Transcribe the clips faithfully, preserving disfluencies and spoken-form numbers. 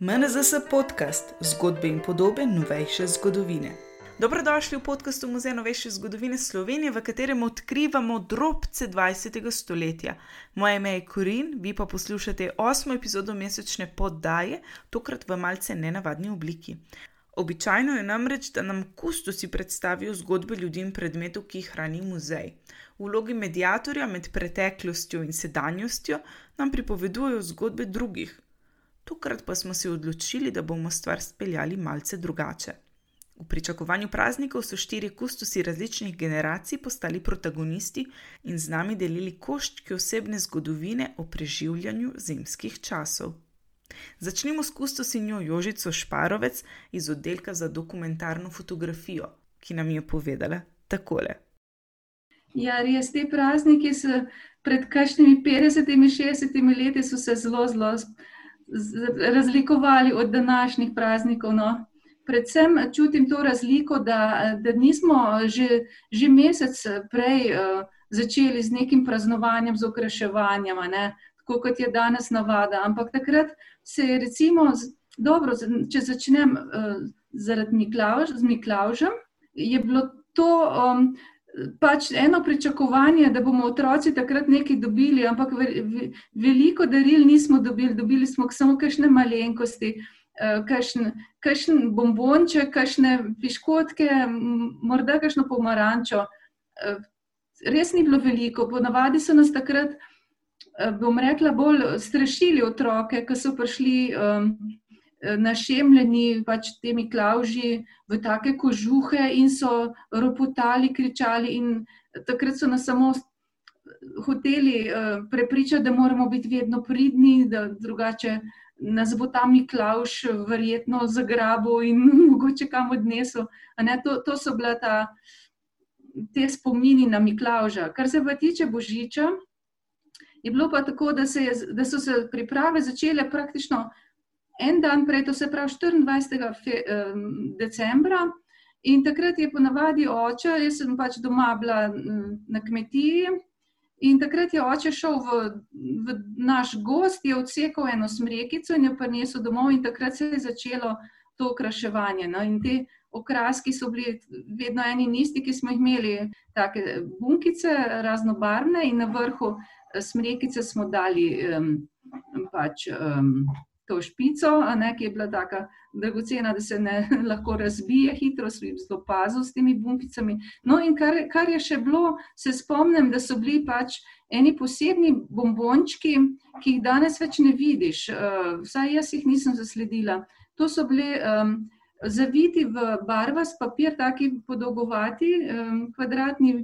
M N Z S podcast, zgodbe in podobe novejše zgodovine. Dobrodošli v podkastu Muzeja novejše zgodovine Slovenije, v katerem odkrivamo drobce dvajsetega stoletja. Moje ime je Korin, vi pa poslušate osmo epizodo mesečne poddaje, tokrat v malce nenavadni obliki. Običajno je namreč, da nam kustosi predstavijo zgodbe ljudi in predmetov, ki jih hrani muzej. V vlogi mediatorja med preteklostjo in sedanjostjo nam pripovedujejo zgodbe drugih. Tokrat pa smo se odločili, da bomo stvar speljali malce drugače. V pričakovanju praznikov so štirje kustosi različnih generacij postali protagonisti in z nami delili koščke osebne zgodovine o preživljanju zimskih časov. Začnimo s kustosinjo Jožico Šparovec iz oddelka za dokumentarno fotografijo, ki nam je povedala takole. Ja, res, te prazniki so pred kakšnimi petdesetimi, šestdesetimi leti so se zelo, zelo razlikovali od današnjih praznikov. No. Predvsem čutim to razliko, da, da nismo že, že mesec prej uh, začeli z nekim praznovanjem, z okraševanjem, ne, tako kot je danes navada. Ampak takrat se je recimo, dobro, če začnem uh, zaradi Miklavž, z Miklavžem, je bilo to um, pač eno pričakovanje, da bomo otroci takrat nekaj dobili, ampak ve, ve, veliko daril nismo dobili, dobili smo samo kakšne malenkosti, uh, kakšen, kakšen bombonček, kakšne piškotke, morda kakšno pomarančo. Uh, res ni bilo veliko, ponavadi so nas takrat, bom rekla, bolj strašili otroke, ko so prišli um, našemljeni, pač te Miklavži v take kožuhe in so ropotali, kričali in takrat so nas samo hoteli uh, prepričati, da moramo biti vedno pridni, da drugače nas bo ta Miklavž verjetno zagrabil in mogoče kam odnesel. A ne, to, to so bila ta, te spomini na Miklavža. Kar se pa tiče Božiča, je bilo pa tako, da, se je, da so se priprave začele praktično en dan prej, to se pravi štiriindvajsetega decembra, in takrat je ponavadi oče, jaz sem pač doma bila na kmetiji, in takrat je oče šel v, v naš gozd, je odsekal eno smrekico in jo prinesel domov in takrat se je začelo to okraševanje. No, in te okraski so bili vedno eni in isti, ki smo jih imeli take bunkice raznobarvne in na vrhu smrekice smo dali um, pač um, to špico, a ne, ki je bila taka dragocena, da se ne lahko razbije hitro, zelo pazil s temi bunkicami. No in kar, kar je še bilo, se spomnim, da so bili pač eni posebni bombončki, ki jih danes več ne vidiš, uh, vsaj jaz jih nisem zasledila. To so bili um, zaviti v barvast papir, taki podolgovati, um, kvadratni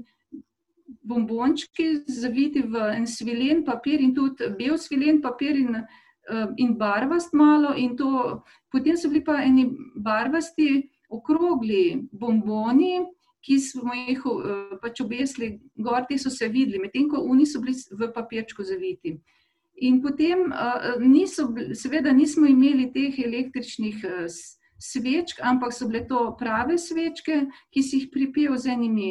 bombončki, zaviti v en svilen papir in tudi bel svilen papir in in barvast malo in to, potem so bili pa eni barvasti okrogli bomboni, ki smo jih pač obesili gor, ti so se videli, medtem ko oni so bili v papirčku zaviti. In potem niso, seveda nismo imeli teh električnih svečk, ampak so bile to prave svečke, ki si jih pripel z enimi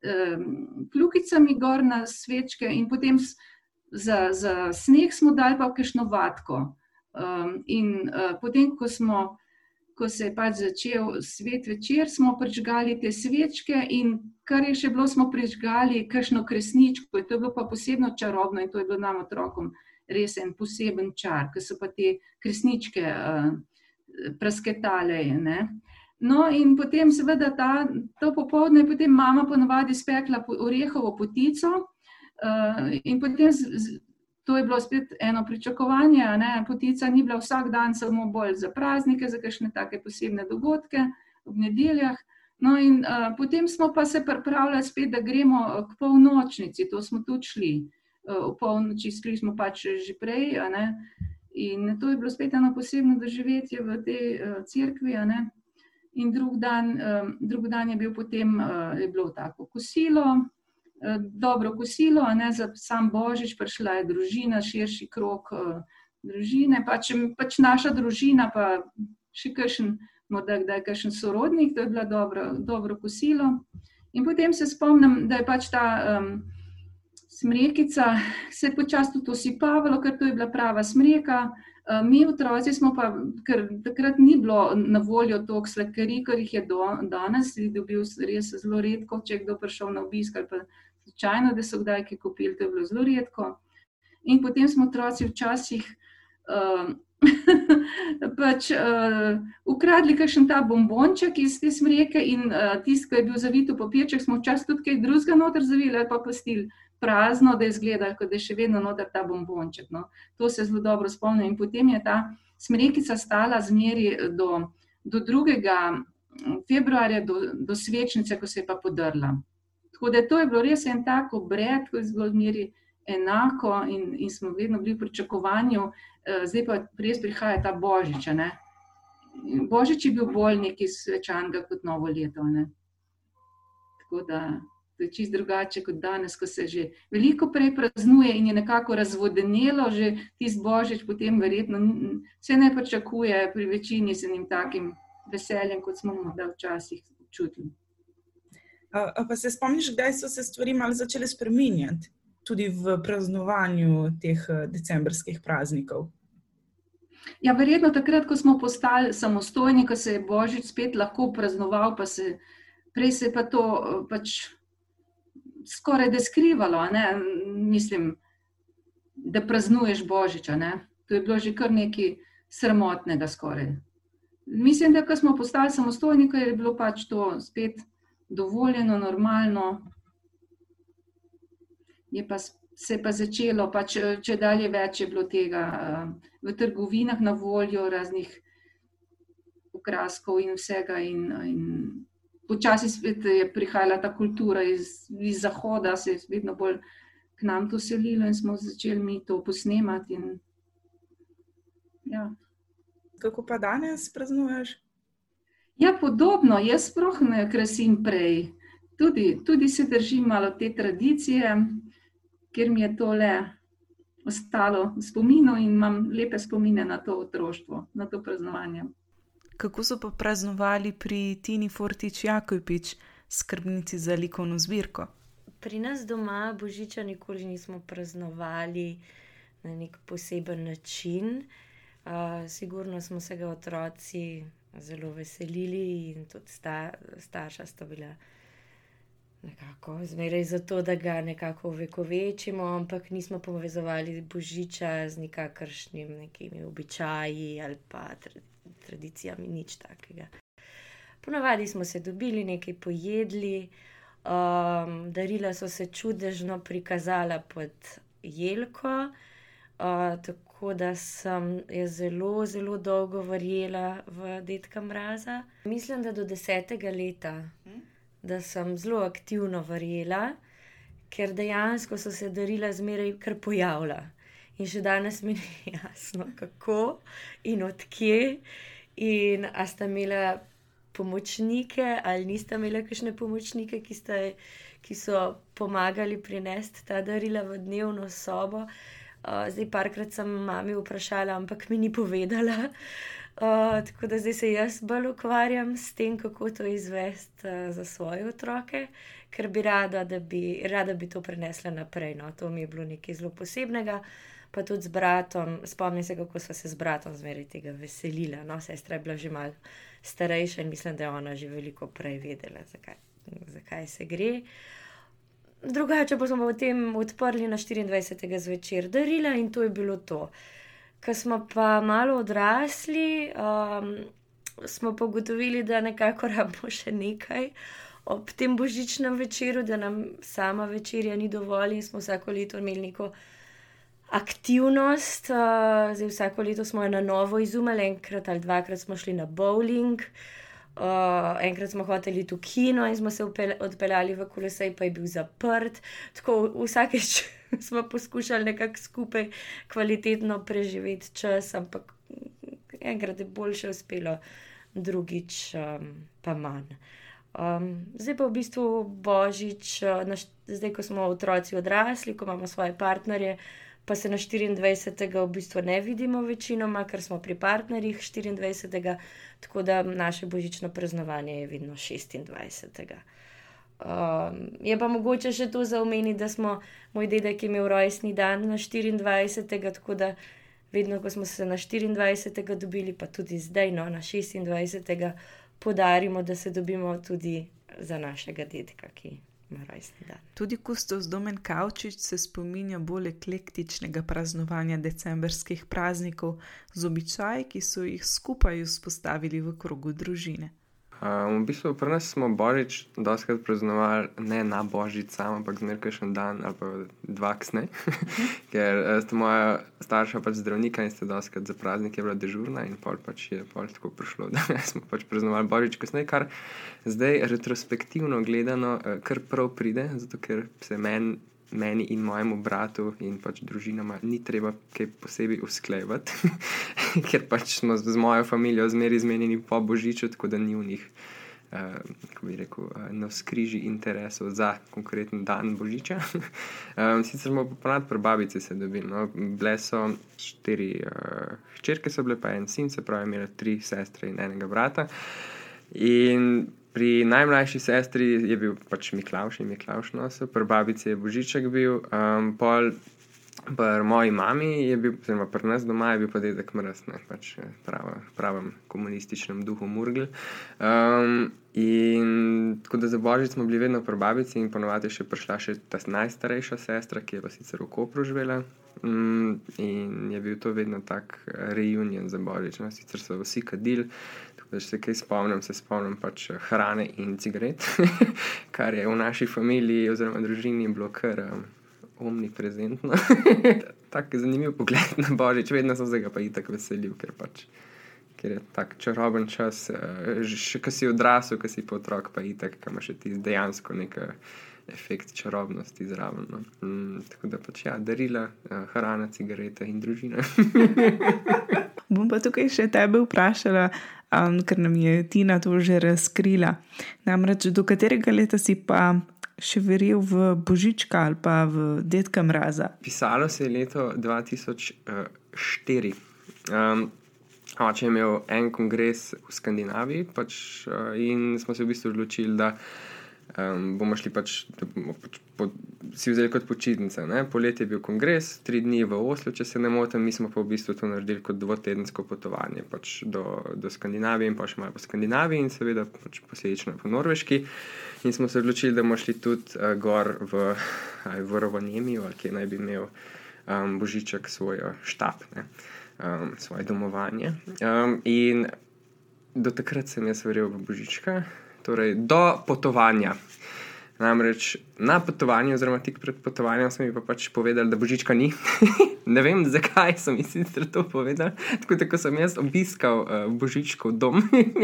kljukicami gor na svečke in potem Za, za sneg smo dali pa kakšno vatko. Um, in uh, potem, ko, smo, ko se je pač začel svet večer, smo prižgali te svečke in kar je še bilo, smo prižgali kakšno kresničko. To je bilo pa posebno čarobno in to je bilo nam otrokom res en poseben čar, ker so pa te kresničke uh, prasketale. Ne? No in potem seveda ta, to popoldne je potem mama ponavadi spekla orehovo potico. Uh, in potem, z, to je bilo spet eno pričakovanje, ne? Potica ni bila vsak dan, samo bolj za praznike, za kakšne take posebne dogodke ob nedeljah. No in uh, potem smo pa se pripravljali spet, da gremo k polnočnici, to smo tudi šli. Uh, v polnoči šli smo pač že prej, a ne? In to je bilo spet eno posebno doživetje v tej uh, cerkvi, a ne? In drug dan, uh, drug dan je bil potem, uh, je bilo tako kosilo, dobro kosilo, a ne, za sam Božič, prišla je družina, širši krog uh, družine, pač, pač naša družina, pa še kakšen, morda kdaj kakšen sorodnik, to je bilo dobro, dobro kosilo. In potem se spomnim, da je pač ta um, Smrekica se je počasi tudi osipavalo, ker to je bila prava smreka. Mi otroci smo pa, ker takrat ni bilo na voljo toliko sladkarij, ker jih je do, danes dobil res zelo redko, če je kdo prišel na obisk ali pa slučajno, da so kdaj kaj kupili, to je bilo zelo redko. In potem smo otroci včasih uh, pač uh, ukradli kakšen ta bombonček iz te smreke in uh, tisti, ki je bil zavit v papirček, smo včasih tudi kaj drugega noter zavili ali pa pustili prazno, da je izgledalo, kot da je še vedno noter ta bombonček. No. To se zelo dobro spomnim. In potem je ta smrekica stala zmeri do, do drugega februarja, do, do svečnice, ko se je pa podrla. Tako da to je bilo res en tak obred, ko je bilo zmeri enako in, in smo vedno bili v pričakovanju, zdaj pa res prihaja ta Božič. Ne. Božič je bil bolj nekaj svečanega kot novo leto. Ne. Tako da to je čisto drugače kot danes, ko se že veliko prej praznuje in je nekako razvodenelo, že tisti Božič potem verjetno se ne pričakuje pri večini s enim takim veseljem, kot smo morda včasih čutili. A, a pa se spomniš, kdaj so se stvari malo začele spreminjati, tudi v praznovanju teh decembrskih praznikov? Ja, verjetno takrat, ko smo postali samostojni, ko se je Božič spet lahko praznoval, pa se prej se je pa to pač skoraj da skrivalo, ne? Mislim, da praznuješ Božiča. Ne? To je bilo že kar nekaj sramotnega skoraj. Mislim, da ko smo postali samostojni, ko je bilo pač to spet dovoljeno, normalno, je pa, se je pa začelo, pač, če dalje več je bilo tega v trgovinah na voljo, raznih okraskov in vsega in, in počasi spet je prihajala ta kultura iz, iz zahoda, se je vedno bolj k nam to selilo in smo začeli mi to posnemati. In, ja. Kako pa danes praznuješ? Ja, podobno. Jaz sploh ne krasim prej. Tudi, tudi se držim malo te tradicije, ker mi je to le ostalo v spominu in imam lepe spomine na to otroštvo, na to praznovanje. Kako so pa praznovali pri Tini Fortič Jakopič, skrbnici za likovno zbirko? Pri nas doma Božiča nikoli nismo praznovali na nek poseben način. Uh, sigurno smo se ga otroci zelo veselili in tudi sta, starša sta bila nekako zmeraj za to, da ga nekako ovekovečimo, ampak nismo povezovali Božiča z nikakršnim nekimi običaji ali pa tradicijami, nič takega. Ponavadi smo se dobili, nekaj pojedli, um, darila so se čudežno prikazala pod jelko, uh, tako da sem je zelo, zelo dolgo verjela v Dedka Mraza. Mislim, da do desetega leta, da sem zelo aktivno verjela, ker dejansko so se darila zmeraj kar pojavila. In še danes mi ni jasno, kako in odkje. In a sta imela pomočnike ali nista imela kakšne pomočnike, ki, sta, ki so pomagali prinesti ta darila v dnevno sobo. Uh, zdaj parkrat sem mami vprašala, ampak mi ni povedala. Uh, tako da zdaj se jaz bolj ukvarjam s tem, kako to izvesti uh, za svoje otroke, ker bi rada, da bi, rada bi to prenesla naprej. No. To mi je bilo nekaj zelo posebnega. Pa tudi z bratom, spomnim se, kako sva se z bratom zmeraj tega veselila. No, sestra je bila že malo starejša in mislim, da je ona že veliko prej vedela, zakaj, zakaj se gre. Drugače pa smo potem odprli na štiriindvajsetega zvečer darila in to je bilo to. Ko smo pa malo odrasli, um, smo pa ugotovili, da nekako rabimo še nekaj ob tem božičnem večeru, da nam sama večerja ni dovolj in smo vsako leto imeli neko aktivnost. Uh, zdaj vsako leto smo jo na novo izumeli, enkrat ali dvakrat smo šli na bowling, uh, enkrat smo hoteli iti v kino in smo se odpeljali v Kolosej, pa je bil zaprt. Tako vsakeč smo poskušali nekako skupaj kvalitetno preživeti čas, ampak enkrat je boljše uspelo, drugič um, pa manj. Um, zdaj pa v bistvu Božič, uh, naš, zdaj ko smo otroci odrasli, ko imamo svoje partnerje, pa se na štiriindvajsetega v bistvu ne vidimo večinoma, ker smo pri partnerjih štiriindvajsetega, tako da naše božično praznovanje je vedno šestindvajsetega. Um, je pa mogoče še to za omeniti, da smo moj dedek imel rojstni dan na štiriindvajsetega, tako da vedno, ko smo se na štiriindvajsetega dobili, pa tudi zdaj, no, na šestindvajsetega podarimo, da se dobimo tudi za našega dedka, ki ima rojstni dan. Tudi kustos Domen Kavčič se spominja bolj eklektičnega praznovanja decembrskih praznikov z običaji, ki so jih skupaj vzpostavili v krogu družine. Um, v bistvu pri nas smo Božič dostakrat praznovali ne na Božič sam, ampak zmeraj kakšen dan ali pa dva kasneje, ker uh, sta moja starša pač zdravnika in sta dostakrat za praznik je bila dežurna in pol pač je pol tako prišlo, da smo pač praznovali Božič kasneje, kar zdaj retrospektivno gledano uh, kar prav pride, zato ker se meni meni in mojemu bratu in pač družinama ni treba kaj posebej usklejevati, ker pač smo z mojo familijo zmeri zmenjeni po Božiču, tako da ni v njih, uh, kako bi rekel, uh, navzkrižji interesov za konkreten dan Božiča. um, sicer smo pa ponad pri babici se dobili, no, bile so štiri uh, hčerke so bile, pa en sin, se pravi, imela tri sestre in enega brata. In pri najmlajši sestri je bil pač Miklavž in Miklavž nosil, pri babici je Božiček bil, um, pol pri moji mami je bil, oziroma pri nas doma je bil pa dedek Mraz, ne, pač prava, pravem komunističnem duhu Murgl. Um, in tako da za Božič smo bili vedno pri babici in ponovadi še prišla še ta najstarejša sestra, ki je pa sicer v Kopru živela. Um, in je bil to vedno tak reunion za Božič, no, sicer so vsi kadili. Da se kaj spomnim, se spomnim pač hrane in cigaret, kar je v naši familiji oziroma družini bilo kar um, omniprezentno. Tak zanimiv pogled na Božič, vedno sem se ga pa itak veselil, ker pač ker je tak čaroben čas, uh, še ko si odrasel, ko si pa otrok, pa itak, ko ima še ti dejansko neka efekt čarobnosti zraven. No. Mm, tako da pač ja, darila, uh, hrana, cigarete in družina. Bom pa tukaj še tebe vprašala, um, ker nam je Tina to že razkrila. Namreč, do katerega leta si pa še verjel v Božička ali pa v Dedka Mraza? Pisalo se je leto dva tisoč štiri. Um, oče je imel en kongres v Skandinaviji pač, uh, in smo se v bistvu odločili, da Um, bomo šli pač, da bomo pač po, si vzeli kot počitnice. Ne? Poletje je bil kongres, tri dni v Oslu, če se ne motim, mi smo pa v bistvu to naredili kot dvotedensko potovanje pač do, do Skandinavije in pa še malo po Skandinaviji in seveda pač posledično po Norveški. In smo se odločili, da bomo šli tudi uh, gor v, v Rovaniemijo, ali kje naj bi imel um, Božiček svoj štab, ne? Um, svoje domovanje. Um, in do takrat sem jaz verjel v Božička, torej do potovanja. Namreč na potovanju oziroma tik pred potovanjem so mi pa pač povedali, da Božička ni. Ne vem, zakaj so mi sicer to povedali. Tako da, ko sem jaz obiskal uh, Božičkov dom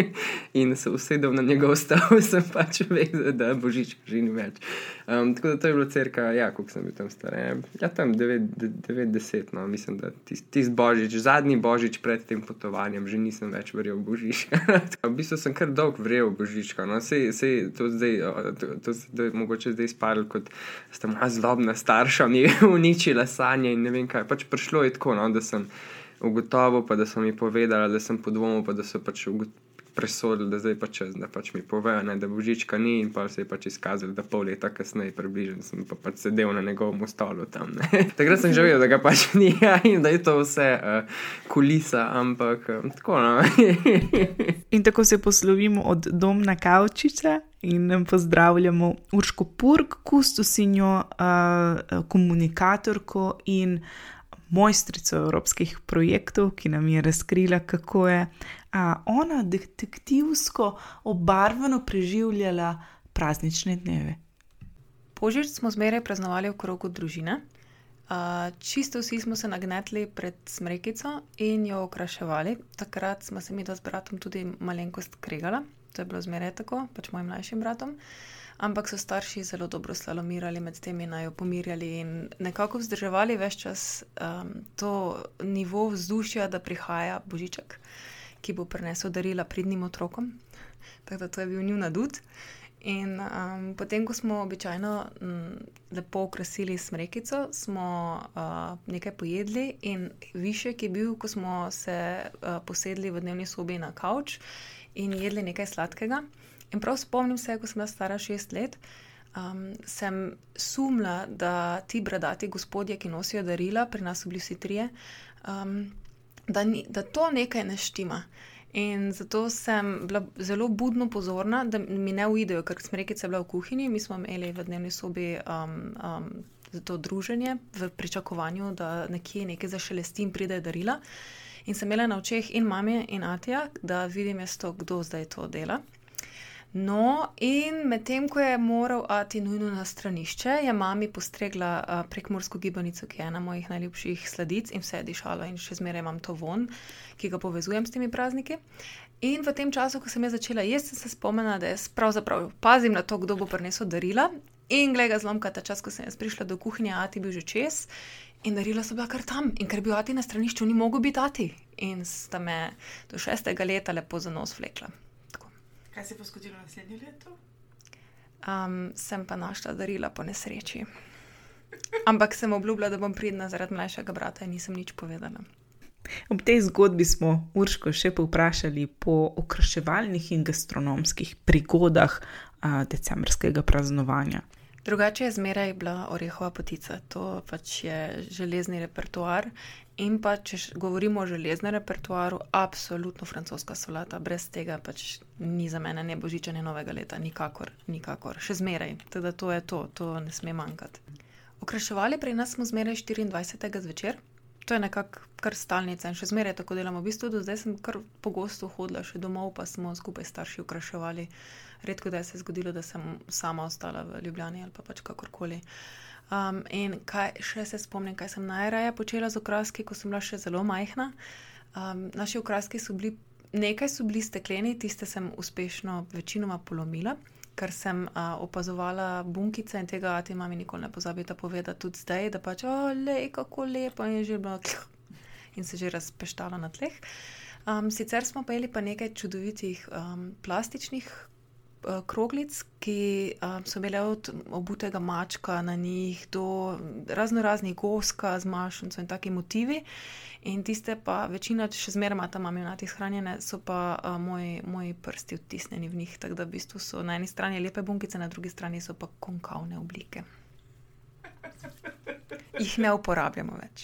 in se usedel na njegov stav, sem pač vedel, da Božička že ni več. Um, tako da to je bilo cirka, ja, koliko sem bil tam star. Ja, tam devet deset, no, mislim, da tist, tist Božič, zadnji Božič pred tem potovanjem, že nisem več verjel v Božička. V bistvu sem kar dolg verjel v Božička, no, sej, sej to zdaj, to, to, to je mogoče zdaj spadlo, kot sta moja zlobna starša mi uničila sanje in ne vem kaj. Pač prišlo je tako, no, da sem ugotovil, pa da so mi povedali, da sem podvomil, pa da so pač presodili, da zdaj pač čas, da pač mi povejo, ne, da Božička ni in pa se je pač izkazali, da pol leta kasneje približno sem pa pač sedel na njegovem stolu tam. Ne. Takrat sem že vedel, da ga pač ni in da je to vse uh, kulisa, ampak uh, tako, no. In tako se poslovimo od Domna Kavčiča in pozdravljamo Urško Purg, kustosinjo, uh, komunikatorko in mojstrico evropskih projektov, ki nam je razkrila, kako je uh, ona detektivsko obarvano preživljala praznične dneve. Božič smo zmeraj praznovali v krogu družine. Uh, čisto vsi smo se nagnetli pred smrekico in jo okraševali. Takrat smo se mi da s bratom tudi malenkost kregala. To je bilo zmeraj tako, pač mojim mlajšim bratom. Ampak so starši zelo dobro slalomirali med temi, naj jo pomirjali in nekako vzdrževali ves čas um, to nivo vzdušja, da prihaja Božiček, ki bo prinesel darila pridnim otrokom. Tako da to je bil njun adut. In um, potem, ko smo običajno m, lepo okrasili smrekico, smo uh, nekaj pojedli in višek je bil, ko smo se uh, posedli v dnevni sobi na kavč in jedli nekaj sladkega. In prav spomnim se, ko sem bila stara šest let, um, sem sumila, da ti bradati gospodje, ki nosijo darila, pri nas so bili vsi trije, um, da, ni, da to nekaj ne štima. In zato sem bila zelo budno pozorna, da mi ne uidejo, ker smrekica je bila v kuhinji, mi smo imeli v dnevni sobi um, um, za to druženje v pričakovanju, da nekje nekaj zašelesti in pride darila. In sem imela na očeh in mame in atija, da vidim jaz to, kdo zdaj to dela. No, in medtem, ko je moral ati nujno na stranišče, je mami postregla uh, prekmursko gibanico, ki je ena mojih najljubših sladic in vse je dišalo in še zmeraj imam to von, ki ga povezujem s temi prazniki. In v tem času, ko sem jaz začela jesti, sem se spomnila, da jaz pravzaprav pazim na to, kdo bo prinesel darila. In glej ga zlomka, ta čas, ko sem jaz prišla do kuhinje, ati bil že čez in darila so bila kar tam. In ker bi ati na stranišču, ni mogel biti ati. In sta me do šestega leta lepo za nos vlekla. Kaj se je pa zgodilo naslednje leto? Um, sem pa našla darila po nesreči. Ampak sem obljubila, da bom pridna zaradi mlajšega brata in nisem nič povedala. Ob tej zgodbi smo Urško še povprašali po okraševalnih in gastronomskih prigodah a, decembrskega praznovanja. Drugače je zmeraj bila orehova potica. To pač je železni repertoar. In pa, če govorimo o železnem repertoaru, absolutno francoska solata. Brez tega pač ni za mene ne božiča, ne novega leta. Nikakor, nikakor. Še zmeraj. Teda to je to. To ne sme manjkati. Okraševali pri nas smo zmeraj štiriindvajsetega zvečer. To je nekako kar stalnica in še zmeraj tako delamo. V bistvu do zdaj sem kar pogosto hodila še domov, pa smo skupaj starši okraševali. Redko da se je zgodilo, da sem sama ostala v Ljubljani ali pa pač kakorkoli. Um, in kaj, še se spomnim, kaj sem najraje počela z okraski, ko sem bila še zelo majhna. Um, naši okraski so bili, nekaj so bili stekleni, tiste sem uspešno večinoma polomila, ker sem uh, opazovala bunkice in tega ati mami nikoli ne pozabita povedati tudi zdaj, da pač, o, lej, kako lepo, in je že bila in se že razpeštala na tleh. Um, sicer smo pa jeli pa nekaj čudovitih um, plastičnih kroglic, ki um, so imele od obutega mačka na njih do razno raznih goska z mašnico in taki motivi. In tiste pa večina, še zmeraj ima ta mami vnati shranjene, so pa uh, moji, moji prsti odtisnjeni v njih. Tako da v bistvu so na eni strani lepe bunkice, na drugi strani so pa konkavne oblike. Jih ne uporabljamo več.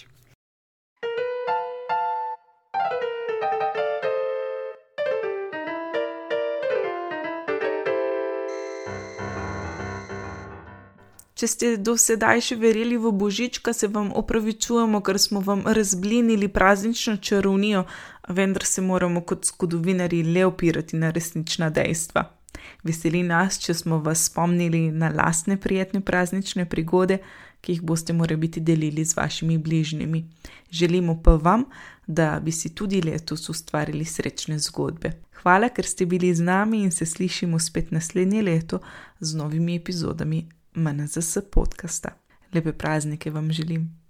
Če ste do sedaj še verjeli v Božička, se vam opravičujemo, ker smo vam razblinili praznično čarovnijo, vendar se moramo kot zgodovinarji le opirati na resnična dejstva. Veseli nas, če smo vas spomnili na lastne prijetne praznične prigode, ki jih boste morebiti delili z vašimi bližnjimi. Želimo pa vam, da bi si tudi letos ustvarili srečne zgodbe. Hvala, ker ste bili z nami in se slišimo spet naslednje leto z novimi epizodami M N Z S podcasta. Lepe praznike vam želim.